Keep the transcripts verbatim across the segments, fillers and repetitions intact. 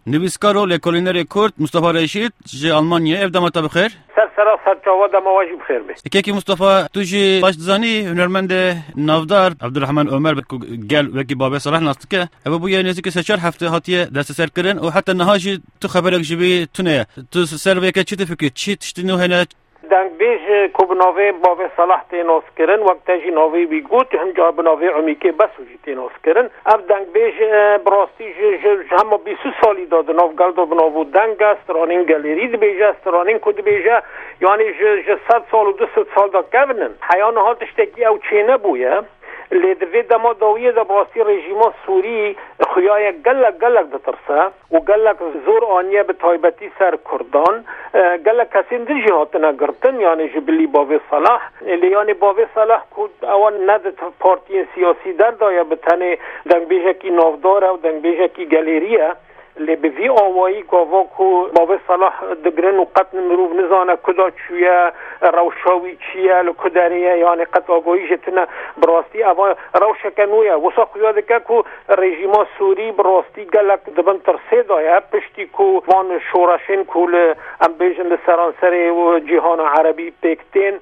نویسکارو لکولینر کرد مصطفی رشید جی آلمانیا اف دمت بخیر. سر سر سر جواد مواجب خیر بی. کی مصطفی تو جی باش زانی هنرمند نافدار عبدالرحمن عمر گل وکی بابا صلاح ناست که ابو بو یعنی که سه هفته هاتیه دست سر کردن و حتی نهاجی تو خبرک جبی تونه تو سر وکی چی تفکر چی تشتینو هنا دنگ بیش کوب نوی بابا صلاح تیناس کردن وقت جی نوی بیگوت هم جا بنوی عمیقه بس وجی تیناس کردن اب دنگ بیش براستی هم بیست سالی داد نو گل دو بنو دنگ است رانین گالری د بیجا است رانین کد بیجا یعنی ج صد سال و دویست سال دا کردن حیان ها تشتکی او چینه بویه لدوی دما داویه دا براستی رژیم سوری خویای گلک گلک دترسه و گلک زور آنیه به تایبتی سر کردان گلک کسین در جهات نگرتن یعنی جبلی باوی صلاح یعنی باوی صلاح کود اوان ند پارتی سیاسی در دایا بتنه دنگ بیجه کی نافداره و دنگ بیجه کی گالریه لی به وی آوایی گاوا کو باوی صلاح دگرن و قطن مروف نزانه کدا چویه روشاوی چیه لکدریه یعنی قط آگاهی جتنه براستی اما روشکنویه وسا خویاده که کو رژیما سوری براستی گلک دبن ترسه دایه پشتی کو وان شورشین کول ام بیجن لسرانسر و جهان عربی پیکتین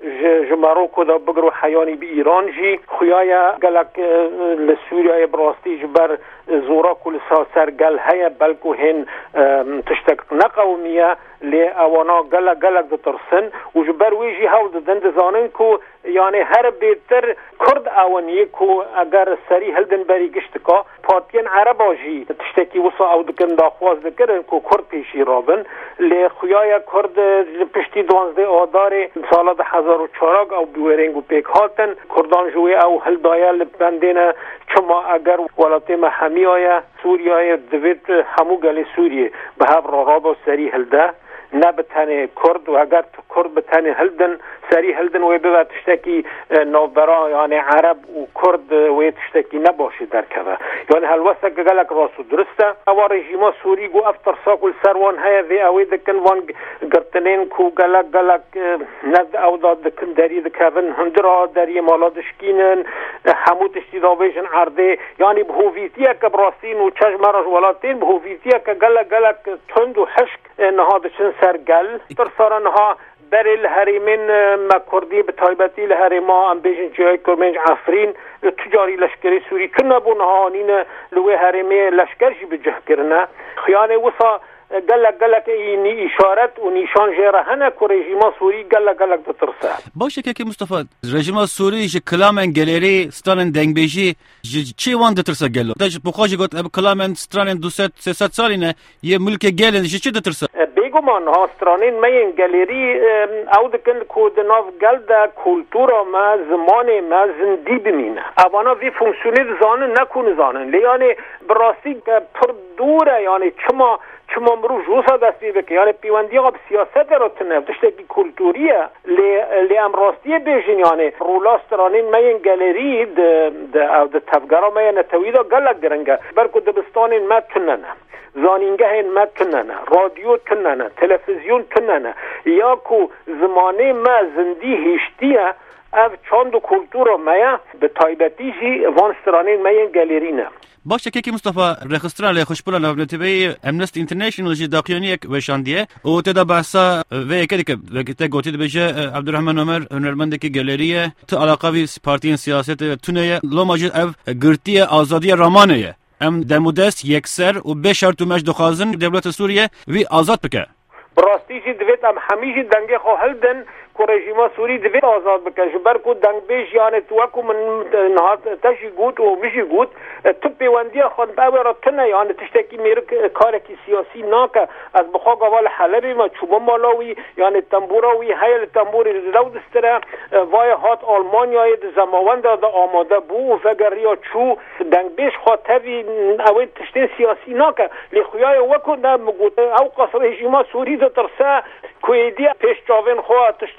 جماروکو دا بگرو حیانی بی ایران جی خویای گلک لسوریای براستی جبر زورا کل سر گل هیا بلکو هن تشتک نقومیه لی اوانا گلک گلک دا ترسن و جبر ویجی هاو دا دند زانن کو یعنی هر بیتر کرد اوانیه کو اگر سری هلدن بری گشت کا پارتین عربا جی تشتکی وصا او دکن داخواز دکرن کو کرد پیشی رابن لی خویای کرد پشتی دوانزده آدار سال ده هزار و چهارگ او بیورنگو پیک هاتن کردان جوی او هل دایل بندین چما اگر ولایت محمی آیا سوریه دوید همو گلی سوریه به هر رابا و سری هلده نه بتنه کرد و اگر کرد بتنه هلدن سری هلدن و به تشتکی نوبرا یعنی عرب و کرد و تشتکی نباشه در کبه یعنی هلوسته که گلک راسو درسته او رژیما سوری گو افتر ساکل سروان های وی اوی دکن وان گرتنین کو گلک گلک ند او داد دکن داری دکن هندرا داری مالا دشکینن همو تشتی داویشن عرده یعنی بهویتیه که براسین و چشم راج ولاتین بهویتیه که گلک گلک تند و حشک نهادشن سرگل تر سارنها بر الهریمین مکردی به تایبتی الهریما ام بیشن جای کرمنج عفرین تجاری لشکری سوری کنه بونها آنین لوی هریمی لشکرشی بجه کرنه خیانه وصا گلک گلک اینی اشارت و نیشان جره هنه که رژیما سوری گلک گلک دترسه باشه که مصطفی رژیما سوری جه کلامن گلری ستانن دنگ بیجی چی وان دترسه گلو داش بخواجی گوت اب کلامن ستانن دویست سیصد سالینه یه ملک گلن چی دترسه بگمان ها سترانین مین گلری او دکن که دناف گل دا کلتورا ما زمان ما زندی بمینه اوانا وی فونکسیونی زانن نکون زانن لیانه براستی پر دوره یعنی چما چما مرو جوسا دستی بکه یعنی پیوندی ها سیاست را تنه تشتکی کلتوریه لی, لی امراستی بیشن یعنی رولا سترانین مین گلری او ده تفگرا مین تویدا گلک گرنگه برکو دبستانین ما تننه زانینگه این ما تننه رادیو تننه تلفزیون تننه یا کو زمانه ما زندی هشتیه اف چاند و کلتور مایا به تایبتی جی وان سترانین مین گلرینه باشه که مصطفی رخصتران لی خوشبولا نافنتیبی امنستی انترنیشنال جی داقیانی یک وشاندیه و تدا بحثا و کدی که وقتی گوتید بشه عبدالرحمن عمر هنرمند که گالریه تو علاقه وی پارتی سیاست تونه لو ماجد اف گرتی آزادی رامانه ام دمودست یکسر و به شرط و مجد خازن دولت سوریه وی آزاد بکه براستی جی دوید ام همیشه دنگه خواهلدن که رژیما سوری دوید آزاد بکن جبر که دنگ بیش یعنی تو اکو من نهاد تشی گود و میشی گود تو پیوندی خواهد باوی را تنه یعنی تشتکی میرک کارکی سیاسی ناکه از بخوا گوال حلبی ما چوبا مالاوی یعنی تنبوراوی هیل تنبوری رو دستره وای هات آلمانیای زماوند دا آماده بو و فگر ریا چو دنگ بیش خواهتوی اوی تشتین سیاسی ناکه لیخویای وکو دا مگوت او قصر رژیما سوری دا ترسه کویدی پیش جاوین خواه تشتا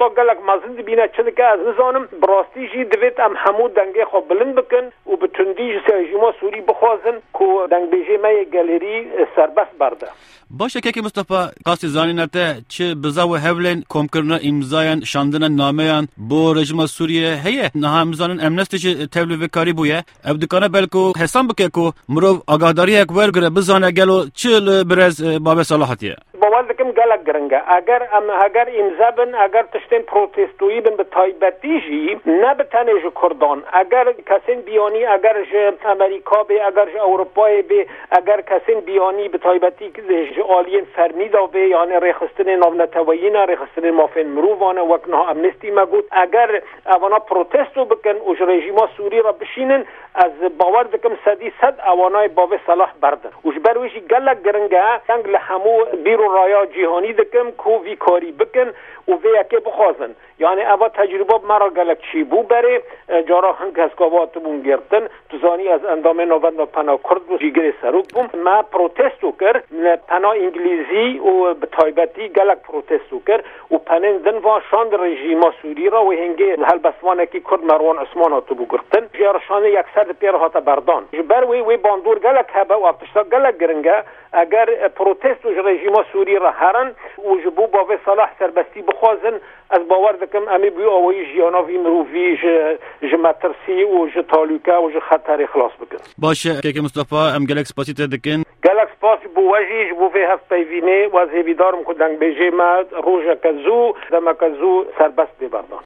پرسا گلک مازن بینه چه که از نزانم براستی جی دوید ام همو دنگه خواب بلند بکن و به تندی رژیم سوری بخوازن که دنگ بیجه مای گالری سربست برده. باشه که مصطفی قاسی زانی نته چه بزاو هولن کم کردن امضای شاندن نامه‌ان با رژیم سوریه هیه نه امضان امنستیش تبلیغ کاری بوده ابدکانه بلکو حساب بکه کو مرو آگاهداری یک ورگره بزانه گلو چل برز باب صلاحیه باور دکم گلک گرنگه اگر ام اگر امضا بن اگر تشتن پروتستویی بن به تایبتی جی نه به تنه کردان اگر کسین بیانی اگر امریکا به اگر اروپای به اگر کسین بیانی به تایبتی که آلین فرمیدا به یعنی رخصتن نامنتویین رخصتن مافن مرووانه وکنها امنستی مگود اگر اوانا پروتستو بکن و رژیم سوری را بشینن از باور دکم صدی صد اوانای باب صلاح بردن وش برویشی گلک گرنگه سنگ لحمو بیرو رایا جهانی دکم کو وی کاری بکن و وی اکی بخوازن یعنی اوا تجربه مرا گلک چی بو بره جارا هنگ هسکاوات بون گرتن توزانی از اندام نوبند و پناه کرد و جیگر سروک بوم ما پروتستو کر پناه انگلیزی و بتایبتی گلک پروتستو کر و پنین دن و شاند رژیم سوری را و هنگی هل بسوانه کی کرد مروان عثمان ها تو بو گرتن جار شانه یک سر پیر هاتا بردان جبر وی وی باندور گلک هبه و افتشتا گلک گرنگه اگر پروتست و رژیم سوری را هرن و جبو باوی صلاح سربستی بخوازن از باور دکم امی بیو آوی جیاناوی مروفی جمترسی و جتالوکا و جخطر خلاص بکن باشه که مصطفی ام گلک سپاسی تدکن گلک سپاسی بو وجیج بو فی هفت پیوینه و از هیویدارم کدنگ بیجه ما روژ کزو دم کزو سربست ببردان